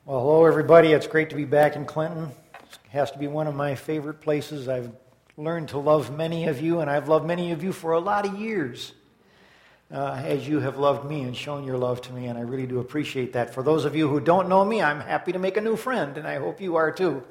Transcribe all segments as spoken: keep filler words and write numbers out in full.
Well, hello everybody. It's great to be back in Clinton. It has to be one of my favorite places. I've learned to love many of you, and I've loved many of you for a lot of years, uh, as you have loved me and shown your love to me, and I really do appreciate that. For those of you who don't know me, I'm happy to make a new friend, and I hope you are too.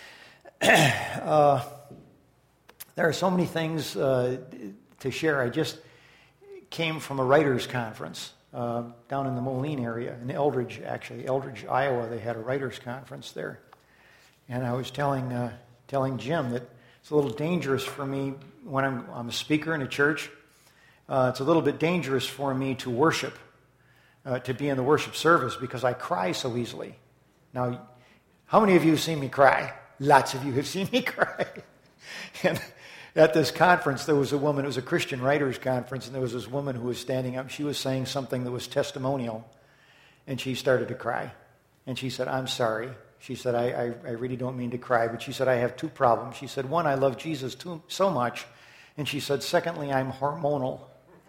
uh, there are so many things uh, to share. I just came from a writers' conference. Uh, down in the Moline area, in Eldridge, actually, Eldridge, Iowa. They had a writers' conference there. And I was telling uh, telling Jim that it's a little dangerous for me when I'm, I'm a speaker in a church. Uh, it's a little bit dangerous for me to worship, uh, to be in the worship service, because I cry so easily. Now, how many of you have seen me cry? Lots of you have seen me cry. And at this conference, there was a woman, it was a Christian writers conference, and there was this woman who was standing up. She was saying something that was testimonial, and she started to cry. And she said, I'm sorry. She said, I, I, I really don't mean to cry, but she said, I have two problems. She said, one, I love Jesus too, so much. And she said, secondly, I'm hormonal.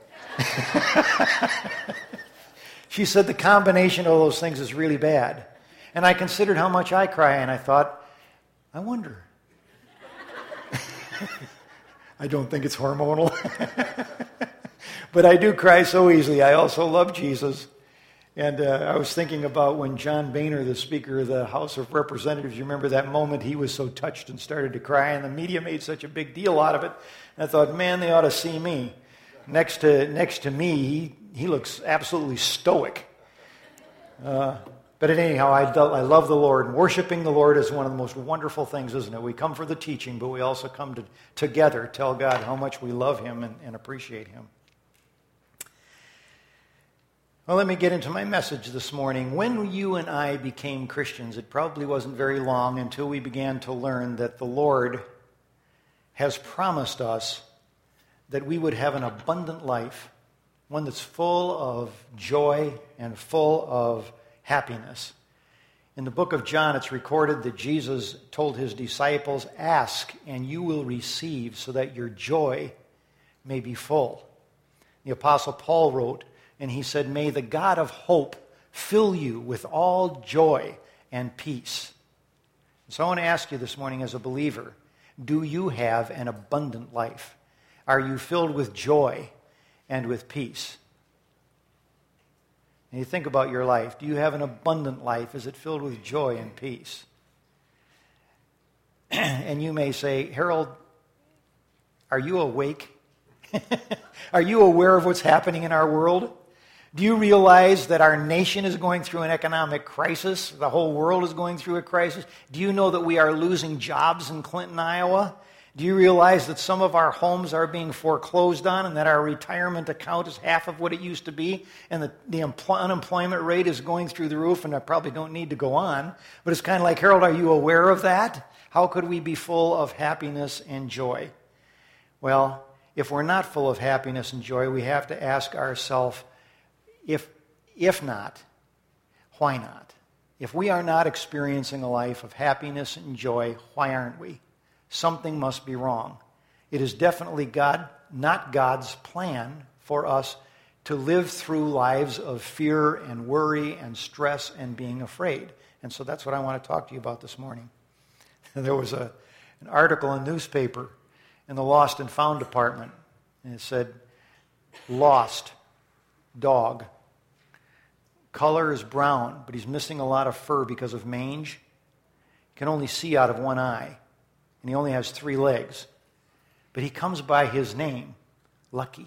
She said, the combination of those things is really bad. And I considered how much I cry, and I thought, I wonder. I don't think it's hormonal. But I do cry so easily. I also love Jesus. And uh, I was thinking about when John Boehner, the Speaker of the House of Representatives, you remember that moment he was so touched and started to cry, and the media made such a big deal out of it. And I thought, man, they ought to see me. Next to next to me, he, he looks absolutely stoic. Uh, But anyhow, I, I love the Lord, and worshiping the Lord is one of the most wonderful things, isn't it? We come for the teaching, but we also come to, together tell God how much we love Him and, and appreciate Him. Well, let me get into my message this morning. When you and I became Christians, it probably wasn't very long until we began to learn that the Lord has promised us that we would have an abundant life, one that's full of joy and full of happiness. In the book of John, it's recorded that Jesus told his disciples, ask and you will receive so that your joy may be full. The Apostle Paul wrote, and he said, may the God of hope fill you with all joy and peace. So I want to ask you this morning as a believer, do you have an abundant life? Are you filled with joy and with peace? And you think about your life. Do you have an abundant life? Is it filled with joy and peace? And you may say, Harold, are you awake? Are you aware of what's happening in our world? Do you realize that our nation is going through an economic crisis? The whole world is going through a crisis. Do you know that we are losing jobs in Clinton, Iowa? Do you realize that some of our homes are being foreclosed on and that our retirement account is half of what it used to be and that the empl- unemployment rate is going through the roof, and I probably don't need to go on, but it's kind of like, Harold, are you aware of that? How could we be full of happiness and joy? Well, if we're not full of happiness and joy, we have to ask ourselves, if, if not, why not? If we are not experiencing a life of happiness and joy, why aren't we? Something must be wrong. It is definitely God, not God's plan for us to live through lives of fear and worry and stress and being afraid. And so that's what I want to talk to you about this morning. There was a, an article in a newspaper in the Lost and Found department, and it said, lost dog. Color is brown, but he's missing a lot of fur because of mange. He can only see out of one eye. And he only has three legs. But he comes by his name, Lucky.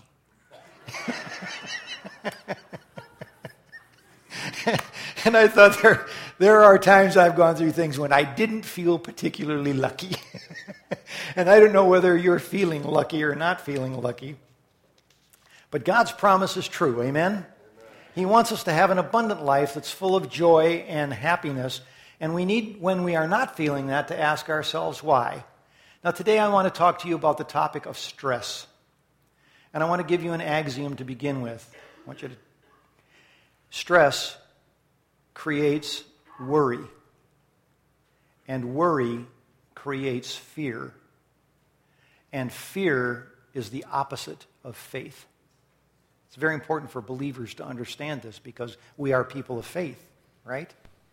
And I thought there, there are times I've gone through things when I didn't feel particularly lucky. And I don't know whether you're feeling lucky or not feeling lucky. But God's promise is true, amen? Amen. He wants us to have an abundant life that's full of joy and happiness. And we need, when we are not feeling that, to ask ourselves why. Now, today I want to talk to you about the topic of stress. And I want to give you an axiom to begin with. I want you to... Stress creates worry. And worry creates fear. And fear is the opposite of faith. It's very important for believers to understand this because we are people of faith, right?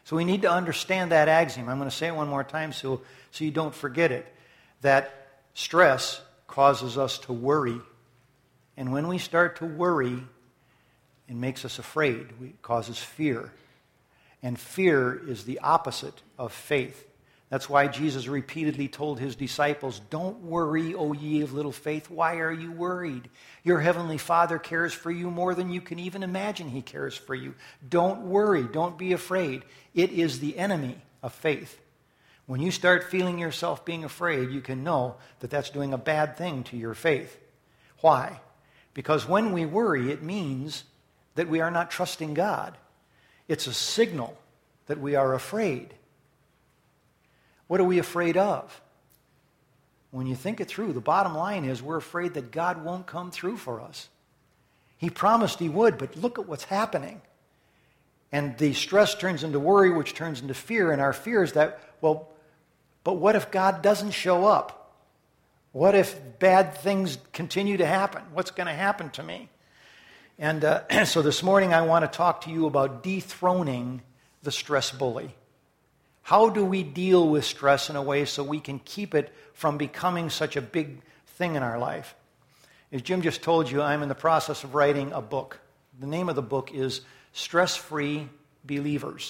So we need to understand that axiom. I'm going to say it one more time so, so you don't forget it. That stress causes us to worry. And when we start to worry, it makes us afraid. It causes fear. And fear is the opposite of faith. That's why Jesus repeatedly told his disciples, don't worry, O ye of little faith. Why are you worried? Your heavenly Father cares for you more than you can even imagine he cares for you. Don't worry. Don't be afraid. It is the enemy of faith. When you start feeling yourself being afraid, you can know that that's doing a bad thing to your faith. Why? Because when we worry, it means that we are not trusting God. It's a signal that we are afraid. What are we afraid of? When you think it through, the bottom line is we're afraid that God won't come through for us. He promised he would, but look at what's happening. And the stress turns into worry, which turns into fear, and our fear is that, well, but what if God doesn't show up? What if bad things continue to happen? What's going to happen to me? And uh, so this morning I want to talk to you about dethroning the stress bully. How do we deal with stress in a way so we can keep it from becoming such a big thing in our life? As Jim just told you, I'm in the process of writing a book. The name of the book is Stress-Free Believers.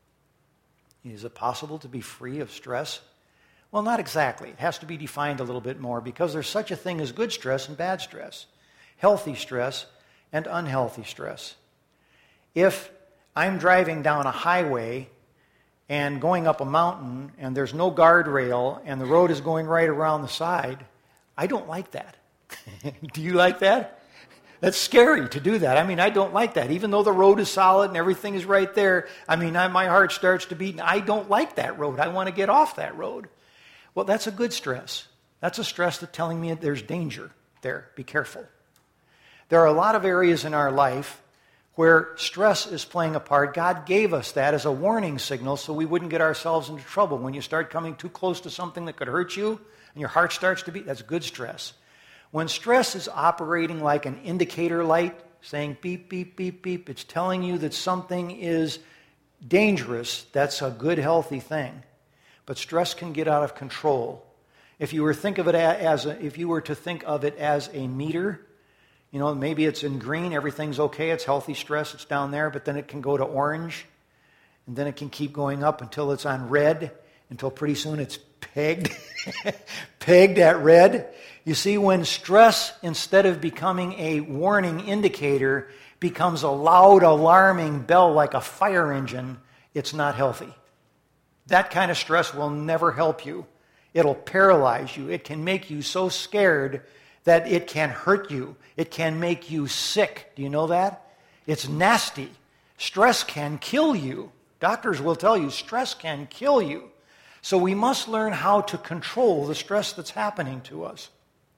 Is it possible to be free of stress? Well, not exactly. It has to be defined a little bit more because there's such a thing as good stress and bad stress, healthy stress and unhealthy stress. If I'm driving down a highway and going up a mountain, and there's no guardrail, and the road is going right around the side, I don't like that. Do you like that? That's scary to do that. I mean, I don't like that. Even though the road is solid and everything is right there, I mean, I, my heart starts to beat, and I don't like that road. I want to get off that road. Well, that's a good stress. That's a stress that's telling me there's danger there. Be careful. There are a lot of areas in our life where stress is playing a part. God gave us that as a warning signal so we wouldn't get ourselves into trouble. When you start coming too close to something that could hurt you and your heart starts to beat, that's good stress. When stress is operating like an indicator light, saying beep, beep, beep, beep, it's telling you that something is dangerous, that's a good, healthy thing. But stress can get out of control. If you were think of it as a, if you were to think of it as a meter, you know, maybe it's in green, everything's okay, it's healthy stress, it's down there, but then it can go to orange, and then it can keep going up until it's on red, until pretty soon it's pegged, pegged at red. You see, when stress, instead of becoming a warning indicator, becomes a loud, alarming bell like a fire engine, it's not healthy. That kind of stress will never help you. It'll paralyze you. It can make you so scared that it can hurt you. It can make you sick. Do you know that? It's nasty. Stress can kill you. Doctors will tell you stress can kill you. So we must learn how to control the stress that's happening to us.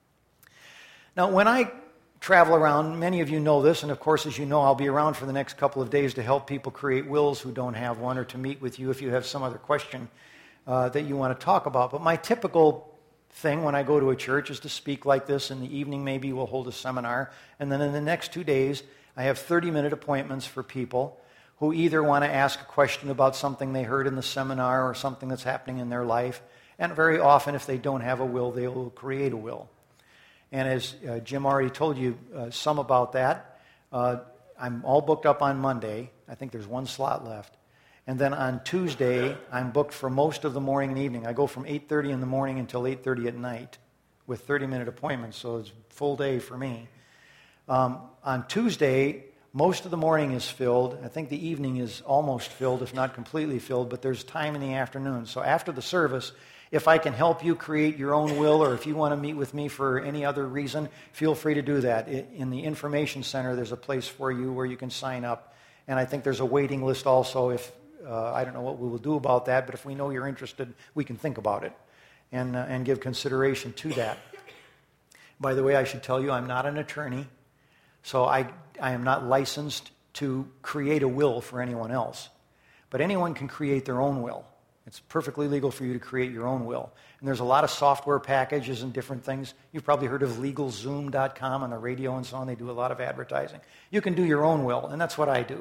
Now, when I travel around, many of you know this, and of course, as you know, I'll be around for the next couple of days to help people create wills who don't have one, or to meet with you if you have some other question uh, that you want to talk about. But my typical thing when I go to a church is to speak like this. In the evening, maybe we'll hold a seminar. And then in the next two days, I have thirty-minute appointments for people who either want to ask a question about something they heard in the seminar or something that's happening in their life. And very often, if they don't have a will, they will create a will. And as uh, Jim already told you uh, some about that, uh, I'm all booked up on Monday. I think there's one slot left. And then on Tuesday, I'm booked for most of the morning and evening. I go from eight thirty in the morning until eight thirty at night with thirty-minute appointments, so it's a full day for me. Um, on Tuesday, most of the morning is filled. I think the evening is almost filled, if not completely filled, but there's time in the afternoon. So after the service, if I can help you create your own will, or if you want to meet with me for any other reason, feel free to do that. In the information center, there's a place for you where you can sign up. And I think there's a waiting list also. If uh, I don't know what we will do about that, but if we know you're interested, we can think about it and, uh, and give consideration to that. By the way, I should tell you, I'm not an attorney, so I, I am not licensed to create a will for anyone else. But anyone can create their own will. It's perfectly legal for you to create your own will. And there's a lot of software packages and different things. You've probably heard of legal zoom dot com on the radio and so on. They do a lot of advertising. You can do your own will, and that's what I do.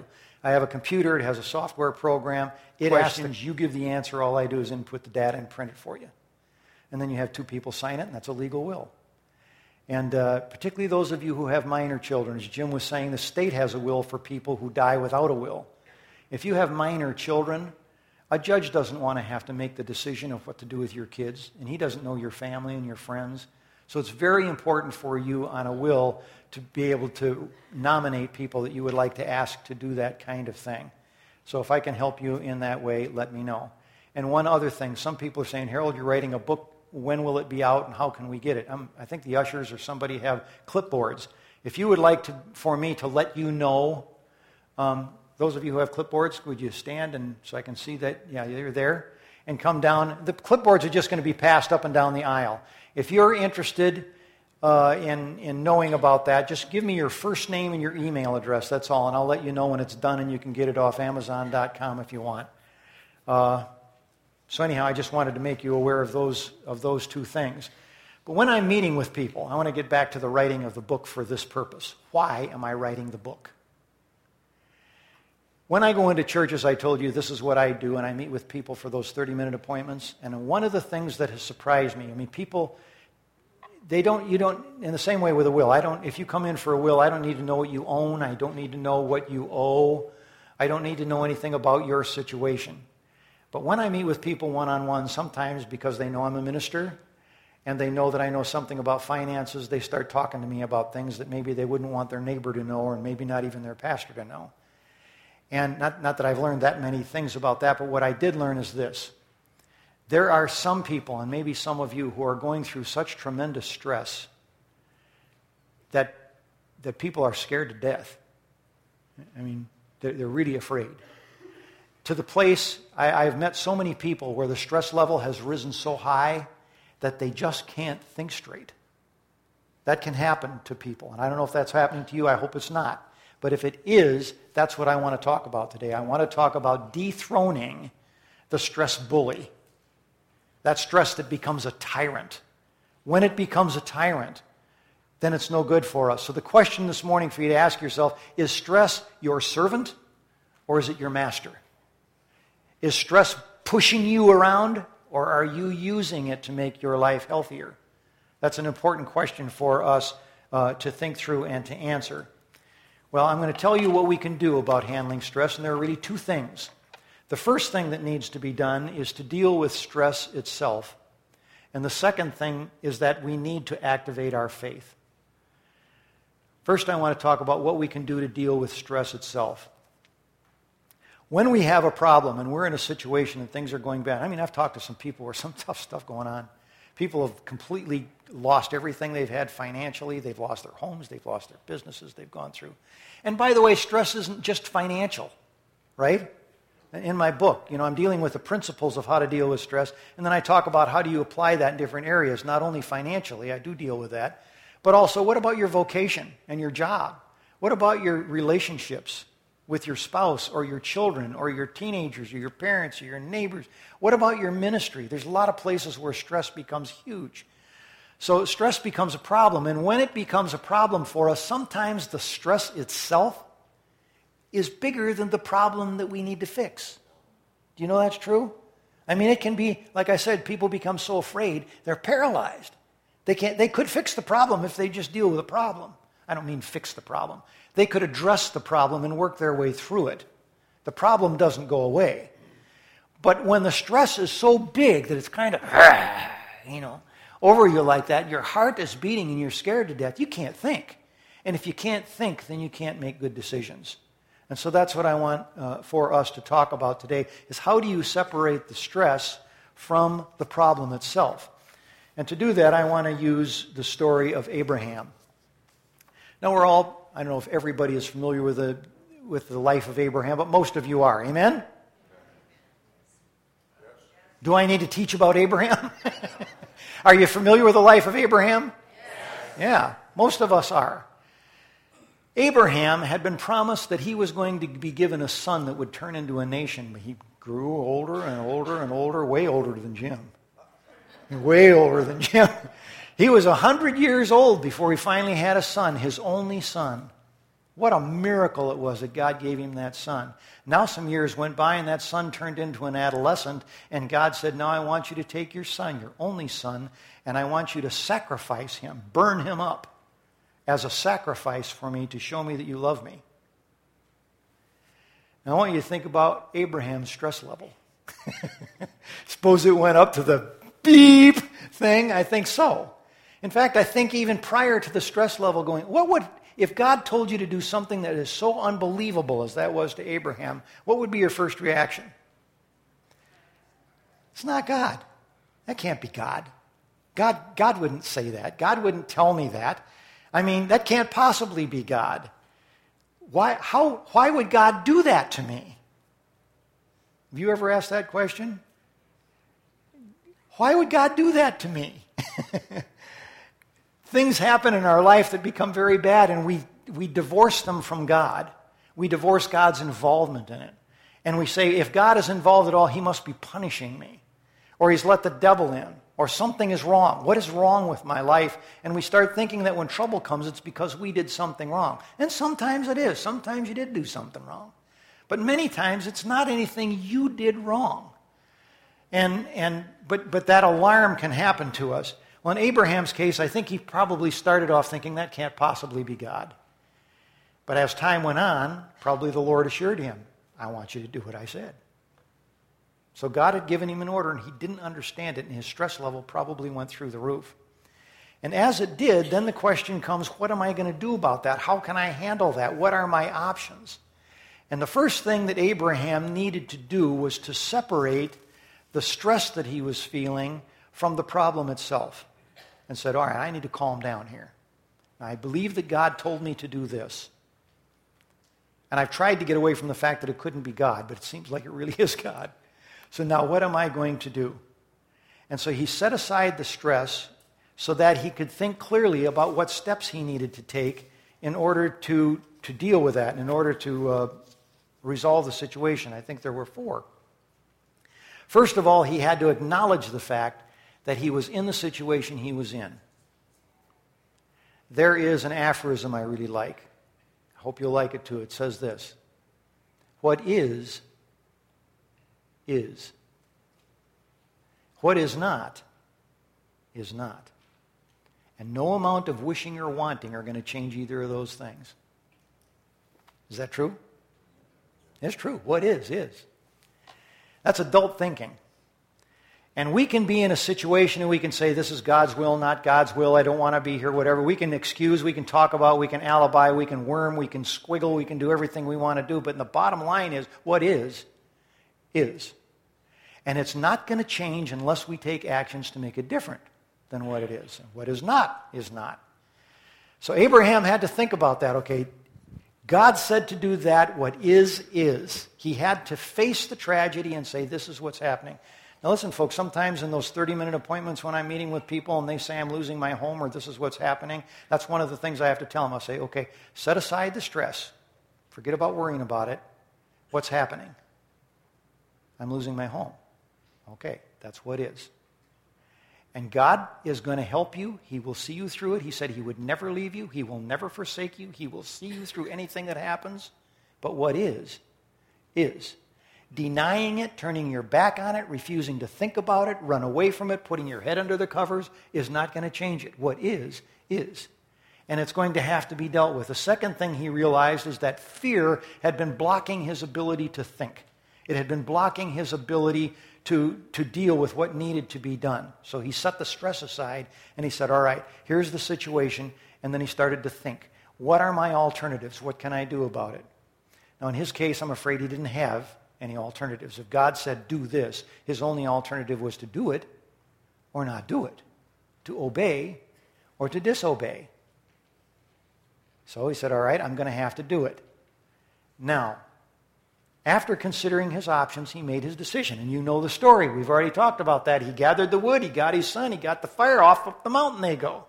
I have a computer. It has a software program. It questions, you give the answer. All I do is input the data and print it for you. And then you have two people sign it, and that's a legal will. And uh, particularly those of you who have minor children, as Jim was saying, the state has a will for people who die without a will. If you have minor children, a judge doesn't want to have to make the decision of what to do with your kids, and he doesn't know your family and your friends. So it's very important for you on a will to be able to nominate people that you would like to ask to do that kind of thing. So if I can help you in that way, let me know. And one other thing, some people are saying, Harold, you're writing a book. When will it be out, and how can we get it? Um, I think the ushers or somebody have clipboards. If you would like to, for me to let you know, um, those of you who have clipboards, would you stand and so I can see that, yeah, you're there, and come down. The clipboards are just going to be passed up and down the aisle. If you're interested uh, in, in knowing about that, just give me your first name and your email address, that's all, and I'll let you know when it's done, and you can get it off amazon dot com if you want. Uh, So anyhow, I just wanted to make you aware of those of those two things. But when I'm meeting with people, I want to get back to the writing of the book for this purpose. Why am I writing the book? When I go into churches, I told you this is what I do, and I meet with people for those thirty-minute appointments. And one of the things that has surprised me, I mean, people, they don't, you don't, in the same way with a will, I don't, if you come in for a will, I don't need to know what you own. I don't need to know what you owe. I don't need to know anything about your situation. But when I meet with people one-on-one, sometimes because they know I'm a minister and they know that I know something about finances, they start talking to me about things that maybe they wouldn't want their neighbor to know, or maybe not even their pastor to know. And not, not that I've learned that many things about that, but what I did learn is this. There are some people, and maybe some of you, who are going through such tremendous stress that, that people are scared to death. I mean, they're, they're really afraid. To the place, I, I've met so many people where the stress level has risen so high that they just can't think straight. That can happen to people. And I don't know if that's happening to you. I hope it's not. But if it is, that's what I want to talk about today. I want to talk about dethroning the stress bully. That stress that becomes a tyrant. When it becomes a tyrant, then it's no good for us. So the question this morning for you to ask yourself, is stress your servant or is it your master? Is stress pushing you around, or are you using it to make your life healthier? That's an important question for us uh, to think through and to answer. Well, I'm going to tell you what we can do about handling stress, and there are really two things. The first thing that needs to be done is to deal with stress itself. And the second thing is that we need to activate our faith. First, I want to talk about what we can do to deal with stress itself. When we have a problem and we're in a situation and things are going bad, I mean, I've talked to some people where some tough stuff going on. People have completely lost everything they've had financially. They've lost their homes. They've lost their businesses. They've gone through. And by the way, stress isn't just financial, right? In my book, you know, I'm dealing with the principles of how to deal with stress, and then I talk about how do you apply that in different areas, not only financially, I do deal with that, but also what about your vocation and your job? What about your relationships with your spouse or your children or your teenagers or your parents or your neighbors? What about your ministry? There's a lot of places where stress becomes huge. So stress becomes a problem, and when it becomes a problem for us, sometimes the stress itself is bigger than the problem that we need to fix. Do you know that's true? I mean, it can be, like I said, people become so afraid, they're paralyzed. They can't. They could fix the problem if they just deal with the problem. I don't mean fix the problem. They could address the problem and work their way through it. The problem doesn't go away. But when the stress is so big that it's kind of, you know, over you like that, your heart is beating and you're scared to death, you can't think. And if you can't think, then you can't make good decisions. And so that's what I want uh, for us to talk about today, is how do you separate the stress from the problem itself? And to do that, I want to use the story of Abraham. Now we're all, I don't know if everybody is familiar with the, with the life of Abraham, but most of you are. Amen? Yes. Do I need to teach about Abraham? Are you familiar with the life of Abraham? Yes. Yeah, most of us are. Abraham had been promised that he was going to be given a son that would turn into a nation, but he grew older and older and older, way older than Jim. Way older than Jim. He was one hundred years old before he finally had a son, his only son. What a miracle it was that God gave him that son. Now some years went by and that son turned into an adolescent, and God said, now I want you to take your son, your only son, and I want you to sacrifice him, burn him up as a sacrifice for me to show me that you love me. Now I want you to think about Abraham's stress level. Suppose it went up to the beep thing? I think so. In fact, I think even prior to the stress level going, what would, if God told you to do something that is so unbelievable as that was to Abraham, what would be your first reaction? It's not God. That can't be God. God, God wouldn't say that. God wouldn't tell me that. I mean, that can't possibly be God. Why, how, why would God do that to me? Have you ever asked that question? Why would God do that to me? Things happen in our life that become very bad, and we, we divorce them from God. We divorce God's involvement in it. And we say, if God is involved at all, he must be punishing me. Or he's let the devil in. Or something is wrong. What is wrong with my life? And we start thinking that when trouble comes, it's because we did something wrong. And sometimes it is. Sometimes you did do something wrong. But many times it's not anything you did wrong. And, and, but, but that alarm can happen to us. Well, in Abraham's case, I think he probably started off thinking that can't possibly be God. But as time went on, probably the Lord assured him, I want you to do what I said. So God had given him an order, and he didn't understand it, and his stress level probably went through the roof. And as it did, then the question comes, what am I going to do about that? How can I handle that? What are my options? And the first thing that Abraham needed to do was to separate the stress that he was feeling from the problem itself. And said, all right, I need to calm down here. I believe that God told me to do this. And I've tried to get away from the fact that it couldn't be God, but it seems like it really is God. So now what am I going to do? And so he set aside the stress so that he could think clearly about what steps he needed to take in order to, to deal with that, in order to uh, resolve the situation. I think there were four. First of all, he had to acknowledge the fact that he was in the situation he was in. There is an aphorism I really like. I hope you'll like it too. It says this: what is, is. What is not, is not. And no amount of wishing or wanting are going to change either of those things. Is that true? It's true. What is, is. That's adult thinking. And we can be in a situation and we can say, this is God's will, not God's will, I don't want to be here, whatever. We can excuse, we can talk about, we can alibi, we can worm, we can squiggle, we can do everything we want to do. But the bottom line is, what is, is. And it's not going to change unless we take actions to make it different than what it is. And what is not, is not. So Abraham had to think about that, okay? God said to do that. What is, is. He had to face the tragedy and say, this is what's happening. Now listen, folks, sometimes in those thirty-minute appointments when I'm meeting with people and they say I'm losing my home or this is what's happening, that's one of the things I have to tell them. I'll say, okay, set aside the stress. Forget about worrying about it. What's happening? I'm losing my home. Okay, that's what is. And God is going to help you. He will see you through it. He said he would never leave you. He will never forsake you. He will see you through anything that happens. But what is, is. Denying it, turning your back on it, refusing to think about it, run away from it, putting your head under the covers is not going to change it. What is, is. And it's going to have to be dealt with. The second thing he realized is that fear had been blocking his ability to think. It had been blocking his ability to, to deal with what needed to be done. So he set the stress aside and he said, all right, here's the situation. And then he started to think, what are my alternatives? What can I do about it? Now in his case, I'm afraid he didn't have any alternatives. If God said do this, his only alternative was to do it or not do it, to obey or to disobey. So he said, all right, I'm going to have to do it. Now, after considering his options, he made his decision. And you know the story. We've already talked about that. He gathered the wood, he got his son, he got the fire off up the mountain they go.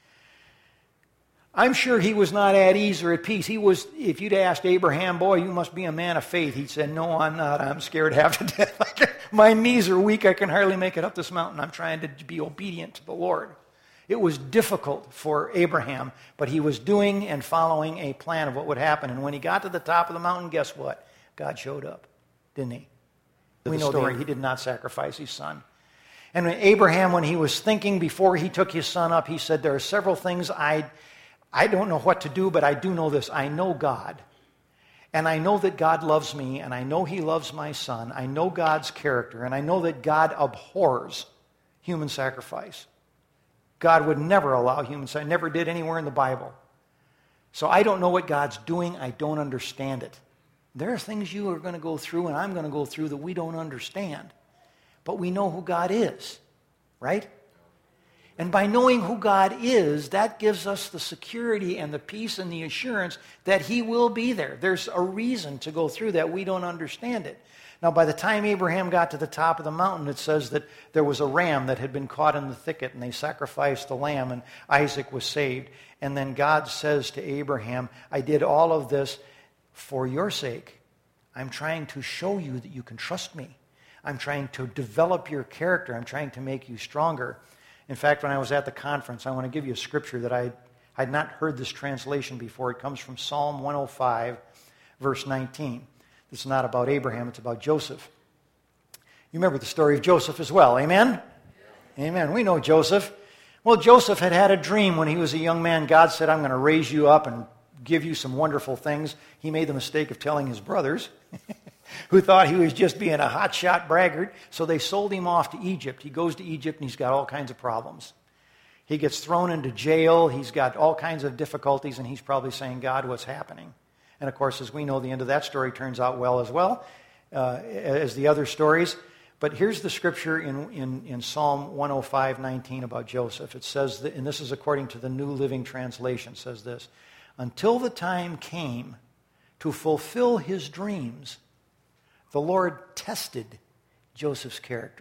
I'm sure he was not at ease or at peace. He was, if you'd asked Abraham, boy, you must be a man of faith, he'd said, no, I'm not. I'm scared half to death. My knees are weak. I can hardly make it up this mountain. I'm trying to be obedient to the Lord. It was difficult for Abraham, but he was doing and following a plan of what would happen. And when he got to the top of the mountain, guess what? God showed up, didn't he? We know the story. He did not sacrifice his son. And when Abraham, when he was thinking before he took his son up, he said, there are several things I, I don't know what to do, but I do know this. I know God. And I know that God loves me, and I know he loves my son. I know God's character, and I know that God abhors human sacrifice. God would never allow human sacrifice, never did anywhere in the Bible. So I don't know what God's doing. I don't understand it. There are things you are going to go through, and I'm going to go through that we don't understand. But we know who God is, right? And by knowing who God is, that gives us the security and the peace and the assurance that he will be there. There's a reason to go through that. We don't understand it. Now, by the time Abraham got to the top of the mountain, it says that there was a ram that had been caught in the thicket, and they sacrificed the lamb, and Isaac was saved. And then God says to Abraham, I did all of this for your sake. I'm trying to show you that you can trust me. I'm trying to develop your character. I'm trying to make you stronger. In fact, when I was at the conference, I want to give you a scripture that I had not heard this translation before. It comes from Psalm one oh five, verse nineteen. It's not about Abraham, it's about Joseph. You remember the story of Joseph as well, amen? Yeah. Amen. We know Joseph. Well, Joseph had had a dream when he was a young man. God said, I'm going to raise you up and give you some wonderful things. He made the mistake of telling his brothers, who thought he was just being a hotshot braggart, so they sold him off to Egypt. He goes to Egypt, and he's got all kinds of problems. He gets thrown into jail. He's got all kinds of difficulties, and he's probably saying, God, what's happening? And, of course, as we know, the end of that story turns out well as well uh, as the other stories. But here's the scripture in, in, in Psalm one oh five, nineteen about Joseph. It says, that, and this is according to the New Living Translation, it says this, until the time came to fulfill his dreams, the Lord tested Joseph's character.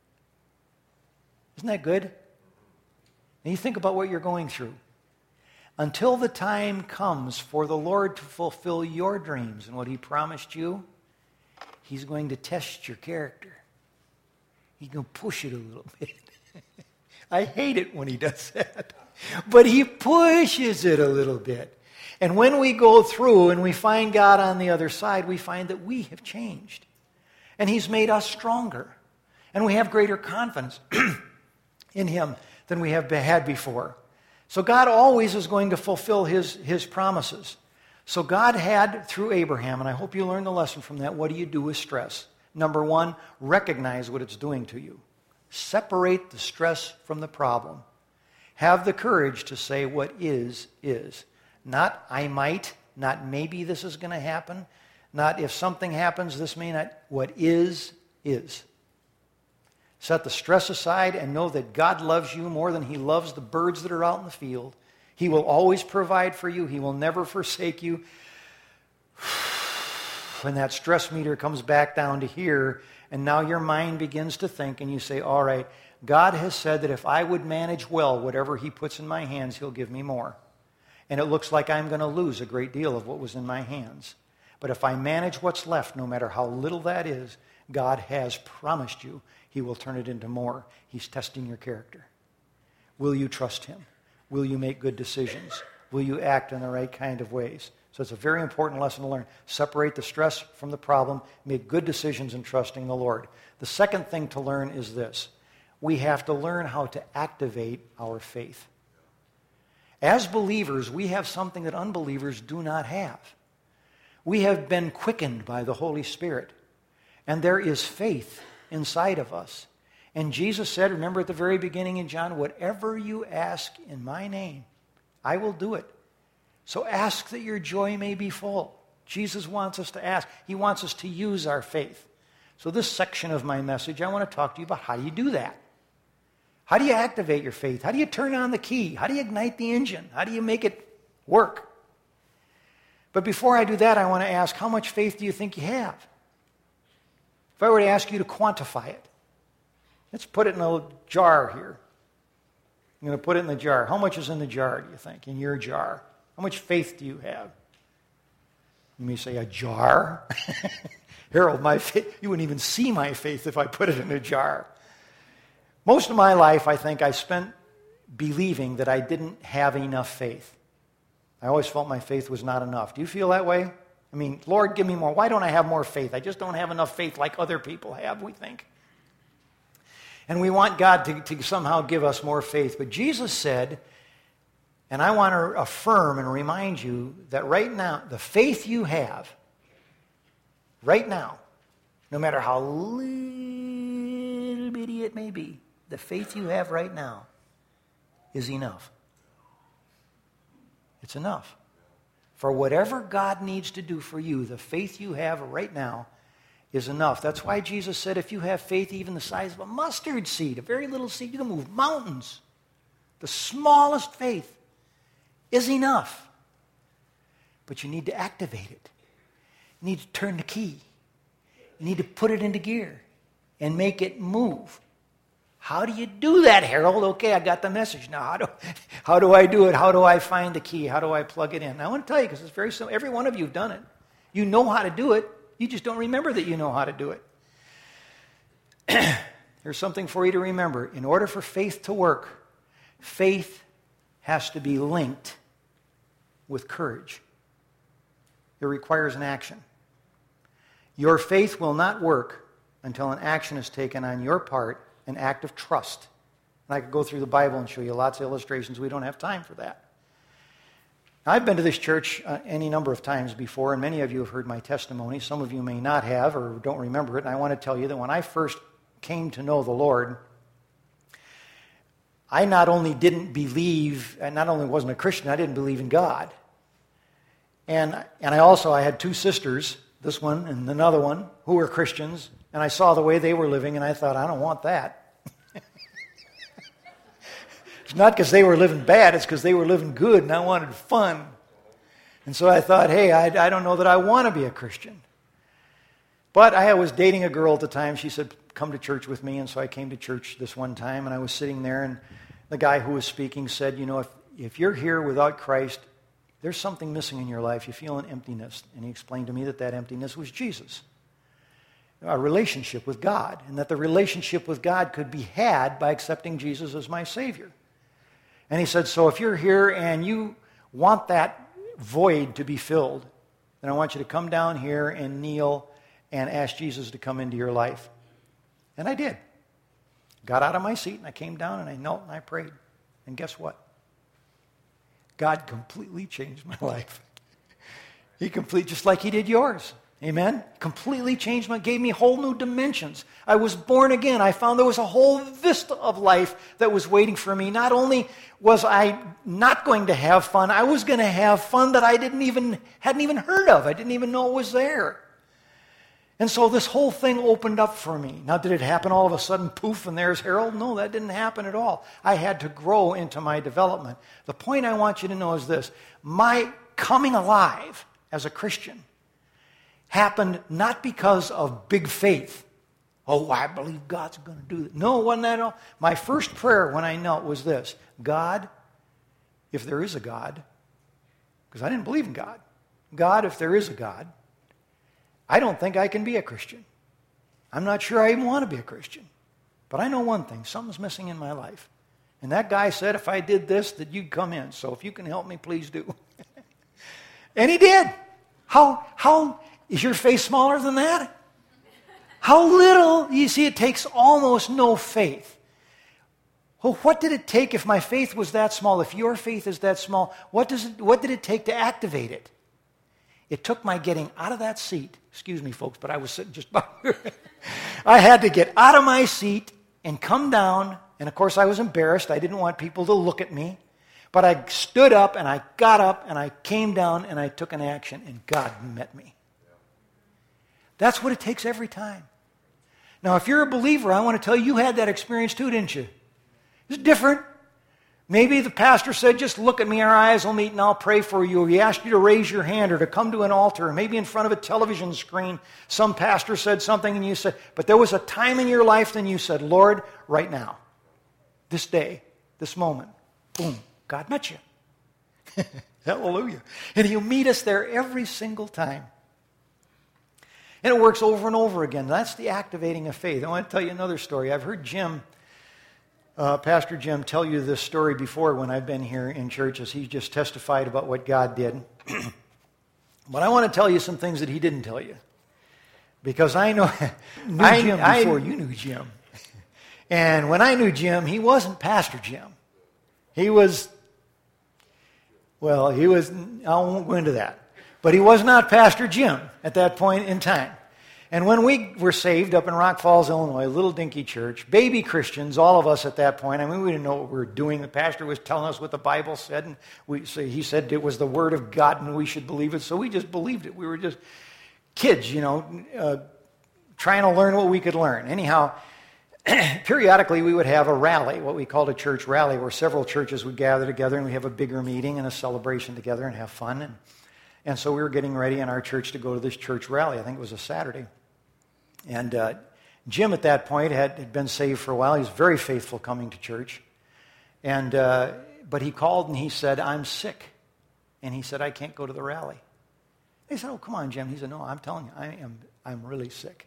Isn't that good? And you think about what you're going through. Until the time comes for the Lord to fulfill your dreams and what he promised you, he's going to test your character. He's going to push it a little bit. I hate it when he does that. But he pushes it a little bit. And when we go through and we find God on the other side, we find that we have changed. And he's made us stronger. And we have greater confidence in him than we have had before. So God always is going to fulfill his, his promises. So God had, through Abraham, and I hope you learned the lesson from that, what do you do with stress? Number one, recognize what it's doing to you. Separate the stress from the problem. Have the courage to say what is, is. Not I might, not maybe this is going to happen, not if something happens, this may not. What is, is. Set the stress aside and know that God loves you more than he loves the birds that are out in the field. He will always provide for you. He will never forsake you. When that stress meter comes back down to here, and now your mind begins to think, and you say, all right, God has said that if I would manage well whatever he puts in my hands, he'll give me more. And it looks like I'm going to lose a great deal of what was in my hands. But if I manage what's left, no matter how little that is, God has promised you he will turn it into more. He's testing your character. Will you trust him? Will you make good decisions? Will you act in the right kind of ways? So it's a very important lesson to learn. Separate the stress from the problem. Make good decisions in trusting the Lord. The second thing to learn is this. We have to learn how to activate our faith. As believers, we have something that unbelievers do not have. We have been quickened by the Holy Spirit. And there is faith inside of us. And Jesus said, remember at the very beginning in John, whatever you ask in my name, I will do it. So ask that your joy may be full. Jesus wants us to ask. He wants us to use our faith. So this section of my message, I want to talk to you about how do you do that? How do you activate your faith? How do you turn on the key? How do you ignite the engine? How do you make it work? But before I do that, I want to ask, how much faith do you think you have? If I were to ask you to quantify it, let's put it in a jar here. I'm going to put it in the jar. How much is in the jar, do you think, in your jar? How much faith do you have? You may say, a jar? Harold, my faith, you wouldn't even see my faith if I put it in a jar. Most of my life, I think, I spent believing that I didn't have enough faith. I always felt my faith was not enough. Do you feel that way? I mean, Lord, give me more. Why don't I have more faith? I just don't have enough faith like other people have, we think. And we want God to, to somehow give us more faith. But Jesus said, and I want to affirm and remind you that right now, the faith you have, right now, no matter how little bitty it may be, the faith you have right now is enough. It's enough. For whatever God needs to do for you, the faith you have right now is enough. That's why Jesus said if you have faith even the size of a mustard seed, a very little seed, you can move mountains. The smallest faith is enough. But you need to activate it. You need to turn the key. You need to put it into gear and make it move. How do you do that, Harold? Okay, I got the message. Now, how do, how do I do it? How do I find the key? How do I plug it in? Now, I want to tell you, because it's very simple. Every one of you have done it. You know how to do it. You just don't remember that you know how to do it. Here's something for you to remember. In order for faith to work, faith has to be linked with courage. It requires an action. Your faith will not work until an action is taken on your part, an act of trust. And I could go through the Bible and show you lots of illustrations. We don't have time for that. Now, I've been to this church uh, any number of times before, and many of you have heard my testimony. Some of you may not have or don't remember it. And I want to tell you that when I first came to know the Lord, I not only didn't believe, and not only wasn't a Christian, I didn't believe in God. And, and I also, I had two sisters, this one and another one, who were Christians, and I saw the way they were living, and I thought, I don't want that. It's not because they were living bad, it's because they were living good, and I wanted fun. And so I thought, hey, I, I don't know that I want to be a Christian. But I was dating a girl at the time. She said, come to church with me, and so I came to church this one time, and I was sitting there, and the guy who was speaking said, you know, if, if you're here without Christ, there's something missing in your life. You feel an emptiness. And he explained to me that that emptiness was Jesus. A relationship with God. And that the relationship with God could be had by accepting Jesus as my Savior. And he said, so if you're here and you want that void to be filled, then I want you to come down here and kneel and ask Jesus to come into your life. And I did. Got out of my seat and I came down and I knelt and I prayed. And guess what? God completely changed my life. He complete, just like he did yours. Amen? Completely changed my, gave me whole new dimensions. I was born again. I found there was a whole vista of life that was waiting for me. Not only was I not going to have fun, I was going to have fun that I didn't even, hadn't even heard of. I didn't even know it was there. And so this whole thing opened up for me. Now, did it happen all of a sudden, poof, and there's Harold? No, that didn't happen at all. I had to grow into my development. The point I want you to know is this. My coming alive as a Christian happened not because of big faith. Oh, I believe God's going to do it. No, it wasn't that at all. My first prayer when I knelt was this. God, if there is a God, because I didn't believe in God. God, if there is a God, I don't think I can be a Christian. I'm not sure I even want to be a Christian. But I know one thing. Something's missing in my life. And that guy said if I did this, that you'd come in. So if you can help me, please do. And he did. How, how is your faith smaller than that? How little? You see, it takes almost no faith. Well, what did it take if my faith was that small? If your faith is that small, what does it, what did it take to activate it? It took my getting out of that seat. Excuse me, folks, but I was sitting just about here. I had to get out of my seat and come down. And, of course, I was embarrassed. I didn't want people to look at me. But I stood up, and I got up, and I came down, and I took an action, and God met me. That's what it takes every time. Now, if you're a believer, I want to tell you, you had that experience too, didn't you? It's different. Maybe the pastor said, just look at me, our eyes will meet, and I'll pray for you. Or he asked you to raise your hand or to come to an altar. Or maybe in front of a television screen, some pastor said something, and you said, but there was a time in your life then you said, Lord, right now, this day, this moment, boom, God met you. Hallelujah. And he'll meet us there every single time. And it works over and over again. That's the activating of faith. I want to tell you another story. I've heard Jim uh, Pastor Jim tell you this story before when I've been here in church, as he just testified about what God did. But I want to tell you some things that he didn't tell you. Because I know knew I- Jim I- before you knew Jim. And when I knew Jim, he wasn't Pastor Jim. He was, well, he was, I won't go into that. But he was not Pastor Jim at that point in time. And when we were saved up in Rock Falls, Illinois, a little dinky church, baby Christians, all of us at that point, I mean, we didn't know what we were doing. The pastor was telling us what the Bible said, and we, so he said it was the Word of God and we should believe it, so we just believed it. We were just kids, you know, uh, trying to learn what we could learn. Anyhow, periodically we would have a rally, what we called a church rally, where several churches would gather together and we have a bigger meeting and a celebration together and have fun. And, and so we were getting ready in our church to go to this church rally. I think it was a Saturday. And uh, Jim at that point had, had been saved for a while. He was very faithful coming to church. And uh, but he called and he said, I'm sick. And he said, I can't go to the rally. They said, oh, come on, Jim. He said, no, I'm telling you, I am I'm really sick.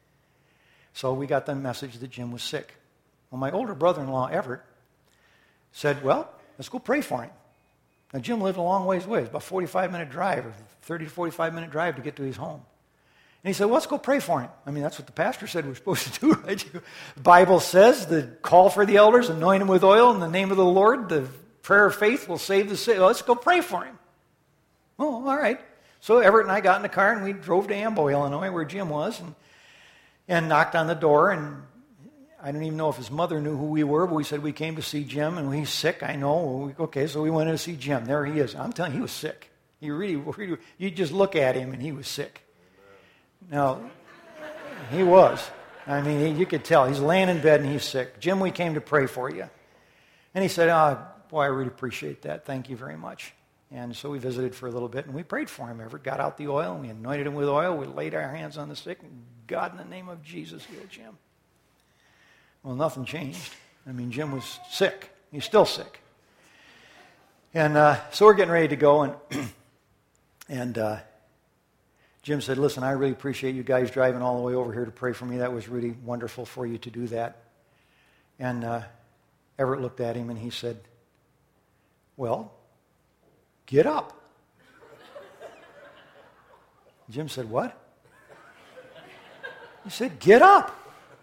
So we got the message that Jim was sick. Well, my older brother-in-law, Everett, said, well, let's go pray for him. Now, Jim lived a long ways away. It was about a forty-five minute drive, or thirty to forty-five minute drive to get to his home. And he said, well, let's go pray for him. I mean, that's what the pastor said we're supposed to do, right? The Bible says the call for the elders, anoint him with oil in the name of the Lord. The prayer of faith will save the sick. Well, let's go pray for him. Oh, all right. So Everett and I got in the car and we drove to Amboy, Illinois, where Jim was, and, and knocked on the door. And I don't even know if his mother knew who we were, but we said we came to see Jim, and he's sick. I know. Okay, so we went in to see Jim. There he is. I'm telling you, he was sick. He really, really, you just look at him and he was sick. Now, he was. I mean, he, you could tell. He's laying in bed and he's sick. Jim, we came to pray for you. And he said, oh, boy, I really appreciate that. Thank you very much. And so we visited for a little bit and we prayed for him. Everett got out the oil and we anointed him with oil. We laid our hands on the sick, and God, in the name of Jesus, healed Jim. Well, nothing changed. I mean, Jim was sick. He's still sick. And uh, so we're getting ready to go, and and uh, Jim said, listen, I really appreciate you guys driving all the way over here to pray for me. That was really wonderful for you to do that. And uh, Everett looked at him and he said, well, get up. Jim said, what? He said, get up.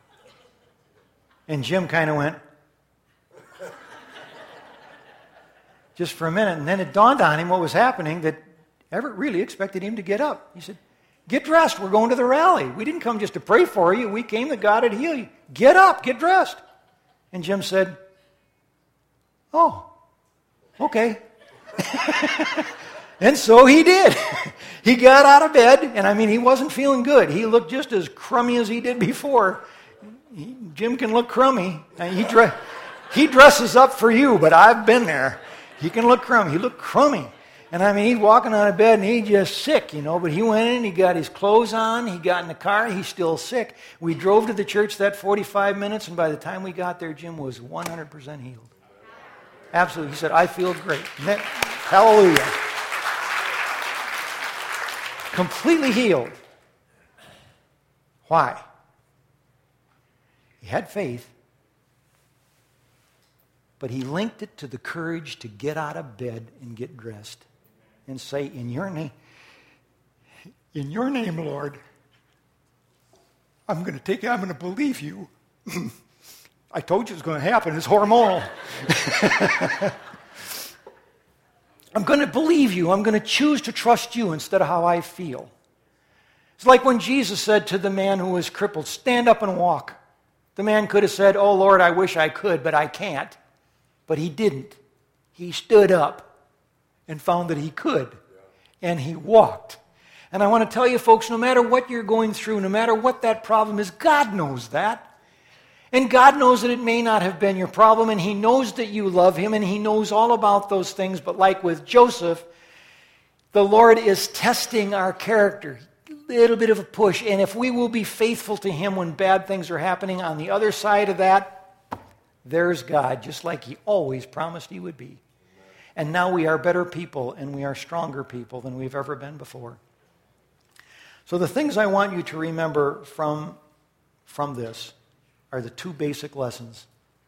And Jim kind of went, just for a minute. And then it dawned on him what was happening, that Everett really expected him to get up. He said, get dressed. We're going to the rally. We didn't come just to pray for you. We came that God would heal you. Get up. Get dressed. And Jim said, oh, okay. And so he did. He got out of bed, and I mean, he wasn't feeling good. He looked just as crummy as he did before. He, Jim can look crummy. He, dre- he dresses up for you, but I've been there. He can look crummy. He looked crummy. And I mean, he's walking out of bed and he's just sick, you know. But he went in, he got his clothes on, he got in the car, he's still sick. We drove to the church that forty-five minutes, and by the time we got there, Jim was one hundred percent healed. Absolutely. He said, I feel great. That, hallelujah. Completely healed. Why? He had faith, but he linked it to the courage to get out of bed and get dressed and say, in your name, in your name, Lord, I'm going to take it, I'm going to believe you. I told you it was going to happen. It's hormonal. I'm going to believe you. I'm going to choose to trust you instead of how I feel. It's like when Jesus said to the man who was crippled, stand up and walk. The man could have said, oh, Lord, I wish I could, but I can't. But he didn't. He stood up and found that he could. And he walked. And I want to tell you, folks, no matter what you're going through, no matter what that problem is, God knows that. And God knows that it may not have been your problem, and He knows that you love Him, and He knows all about those things. But like with Joseph, the Lord is testing our character. A little bit of a push. And if we will be faithful to Him when bad things are happening, on the other side of that, there's God, just like He always promised He would be. And now we are better people, and we are stronger people than we've ever been before. So the things I want you to remember from, from this are the two basic lessons.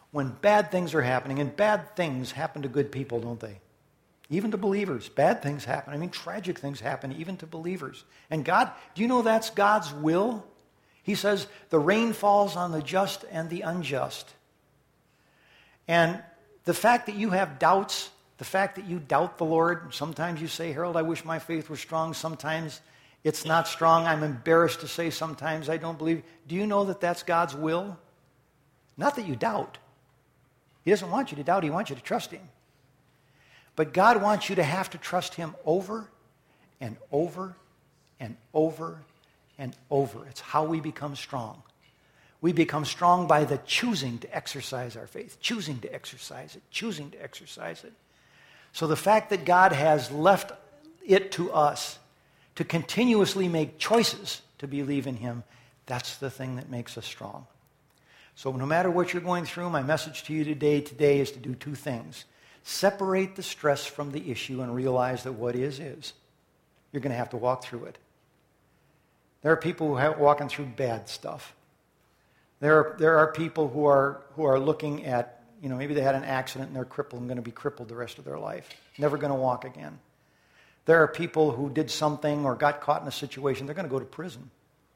when bad things are happening, and bad things happen to good people, don't they? Even to believers. Bad things happen. I mean, tragic things happen even to believers. And God, do you know that's God's will? He says, the rain falls on the just and the unjust. And the fact that you have doubts, the fact that you doubt the Lord, sometimes you say, Harold, I wish my faith were strong. Sometimes it's not strong. I'm embarrassed to say sometimes I don't believe. Do you know that that's God's will? Not that you doubt. He doesn't want you to doubt. He wants you to trust Him. But God wants you to have to trust Him over and over and over and over. It's how we become strong. We become strong by the choosing to exercise our faith, choosing to exercise it, choosing to exercise it. So the fact that God has left it to us to continuously make choices to believe in Him, that's the thing that makes us strong. So no matter what you're going through, my message to you today, today is to do two things. Separate the stress from the issue and realize that what is, is. You're going to have to walk through it. There are people who are walking through bad stuff. There are, there are people who are, who are looking at, you know, maybe they had an accident and they're crippled and going to be crippled the rest of their life. Never going to walk again. There are people who did something or got caught in a situation, they're going to go to prison.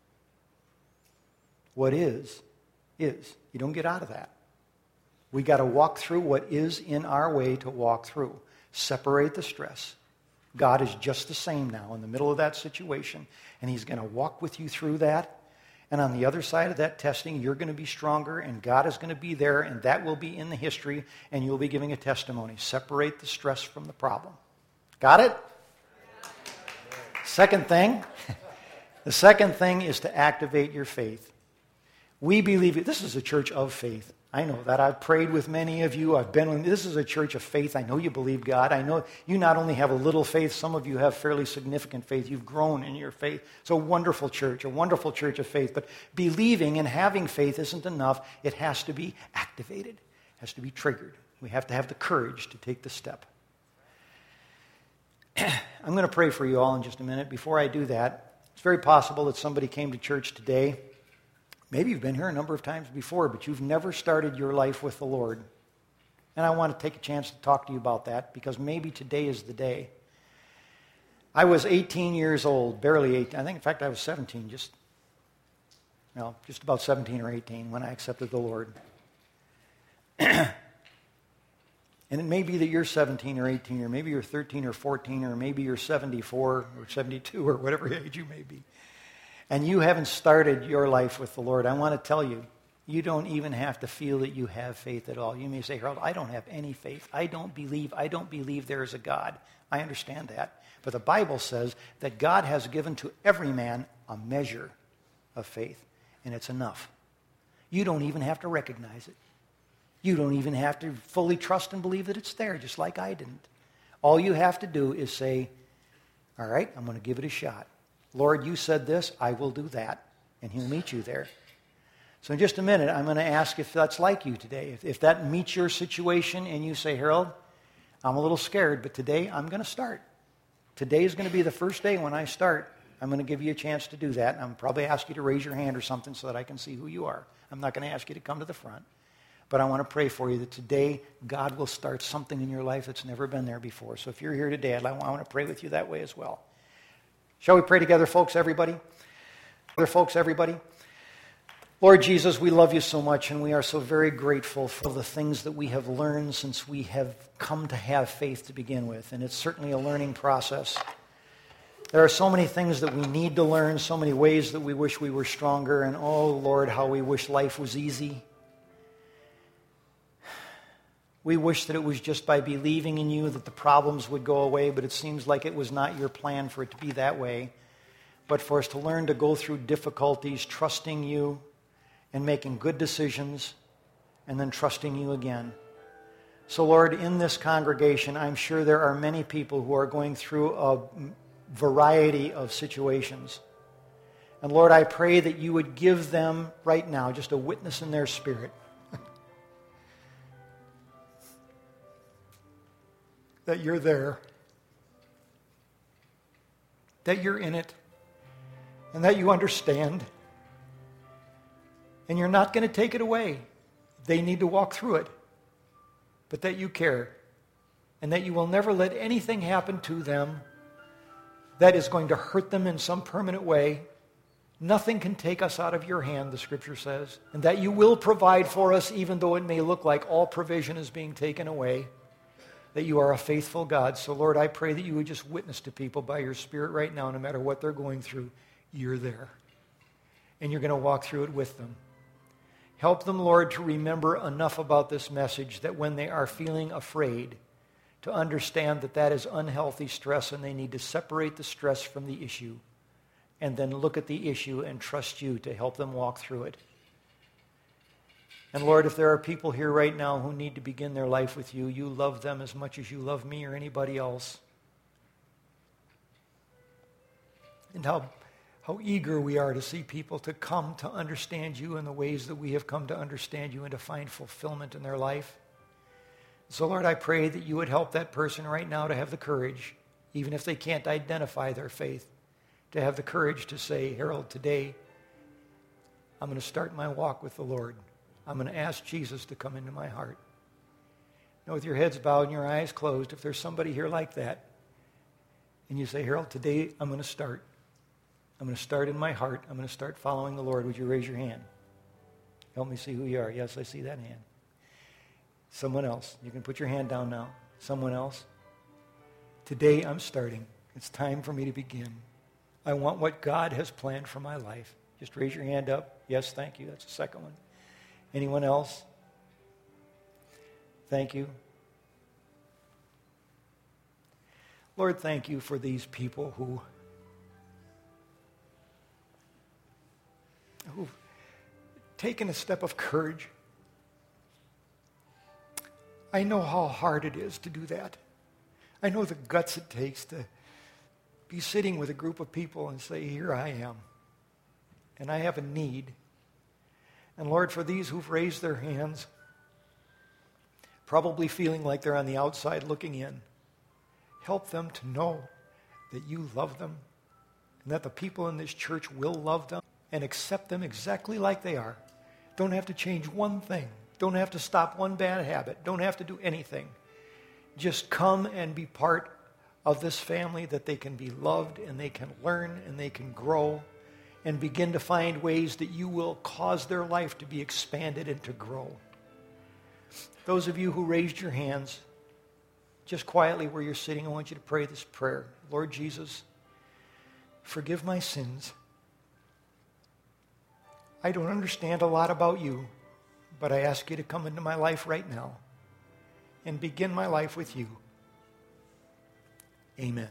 What is, is. You don't get out of that. We got to walk through what is in our way to walk through. Separate the stress. God is just the same now in the middle of that situation, and He's going to walk with you through that. And on the other side of that testing, you're going to be stronger, and God is going to be there, and that will be in the history, and you'll be giving a testimony. Separate the stress from the problem. Got it? Second thing, the second thing is to activate your faith. We believe, this is a church of faith. I know that. I've prayed with many of you. I've been with, this is a church of faith. I know you believe God. I know you not only have a little faith, some of you have fairly significant faith. You've grown in your faith. It's a wonderful church, a wonderful church of faith. But believing and having faith isn't enough. It has to be activated. It has to be triggered. We have to have the courage to take the step. I'm going to pray for you all in just a minute. Before I do that, it's very possible that somebody came to church today. Maybe you've been here a number of times before, but you've never started your life with the Lord. And I want to take a chance to talk to you about that because maybe today is the day. I was eighteen years old, barely eighteen. I think, in fact, I was seventeen, just, no, just about seventeen or eighteen when I accepted the Lord. And it may be that you're seventeen or eighteen, or maybe you're thirteen or fourteen, or maybe you're seventy-four or seventy-two or whatever age you may be. And you haven't started your life with the Lord. I want to tell you, you don't even have to feel that you have faith at all. You may say, Harold, I don't have any faith. I don't believe. I don't believe there is a God. I understand that. But the Bible says that God has given to every man a measure of faith, and it's enough. You don't even have to recognize it. You don't even have to fully trust and believe that it's there, just like I didn't. All you have to do is say, all right, I'm going to give it a shot. Lord, you said this, I will do that, and He'll meet you there. So in just a minute, I'm going to ask if that's like you today. If, if that meets your situation and you say, Harold, I'm a little scared, but today I'm going to start. Today is going to be the first day when I start. I'm going to give you a chance to do that, and I'm probably ask you to raise your hand or something so that I can see who you are. I'm not going to ask you to come to the front. But I want to pray for you that today God will start something in your life that's never been there before. So if you're here today, I want to pray with you that way as well. Shall we pray together, folks, everybody? Other folks, everybody? Lord Jesus, we love you so much, and we are so very grateful for the things that we have learned since we have come to have faith to begin with. And it's certainly a learning process. There are so many things that we need to learn, so many ways that we wish we were stronger, and oh, Lord, how we wish life was easy. We wish that it was just by believing in you that the problems would go away, but it seems like it was not your plan for it to be that way. But for us to learn to go through difficulties, trusting you and making good decisions, and then trusting you again. So Lord, in this congregation, I'm sure there are many people who are going through a variety of situations. And Lord, I pray that you would give them right now just a witness in their spirit. That you're there, that you're in it, and that you understand, and you're not going to take it away. They need to walk through it, but that you care, and that you will never let anything happen to them that is going to hurt them in some permanent way. Nothing can take us out of your hand, the Scripture says, and that you will provide for us even though it may look like all provision is being taken away, that you are a faithful God. So, Lord, I pray that you would just witness to people by your Spirit right now, no matter what they're going through, you're there, and you're going to walk through it with them. Help them, Lord, to remember enough about this message that when they are feeling afraid, to understand that that is unhealthy stress and they need to separate the stress from the issue and then look at the issue and trust you to help them walk through it. And Lord, if there are people here right now who need to begin their life with you, you love them as much as you love me or anybody else. And how, how eager we are to see people to come to understand you in the ways that we have come to understand you and to find fulfillment in their life. So, Lord, I pray that you would help that person right now to have the courage, even if they can't identify their faith, to have the courage to say, Harold, today I'm going to start my walk with the Lord. I'm going to ask Jesus to come into my heart. Now, with your heads bowed and your eyes closed, if there's somebody here like that, and you say, Harold, today I'm going to start. I'm going to start in my heart. I'm going to start following the Lord. Would you raise your hand? Help me see who you are. Yes, I see that hand. Someone else. You can put your hand down now. Someone else. Today I'm starting. It's time for me to begin. I want what God has planned for my life. Just raise your hand up. Yes, thank you. That's the second one. Anyone else? Thank you. Lord, thank you for these people who who've taken a step of courage. I know how hard it is to do that. I know the guts it takes to be sitting with a group of people and say, here I am, and I have a need. And Lord, for these who've raised their hands, probably feeling like they're on the outside looking in, help them to know that you love them and that the people in this church will love them and accept them exactly like they are. Don't have to change one thing. Don't have to stop one bad habit. Don't have to do anything. Just come and be part of this family that they can be loved and they can learn and they can grow and begin to find ways that you will cause their life to be expanded and to grow. Those of you who raised your hands, just quietly where you're sitting, I want you to pray this prayer. Lord Jesus, forgive my sins. I don't understand a lot about you, but I ask you to come into my life right now and begin my life with you. Amen.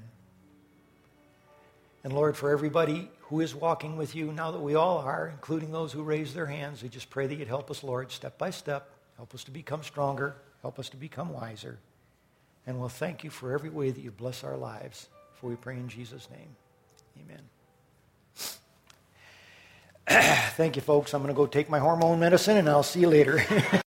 And Lord, for everybody who is walking with you, now that we all are, including those who raise their hands, we just pray that you'd help us, Lord, step by step. Help us to become stronger. Help us to become wiser. And we'll thank you for every way that you bless our lives. For we pray in Jesus' name. Amen. Thank you, folks. I'm going to go take my hormone medicine, and I'll see you later.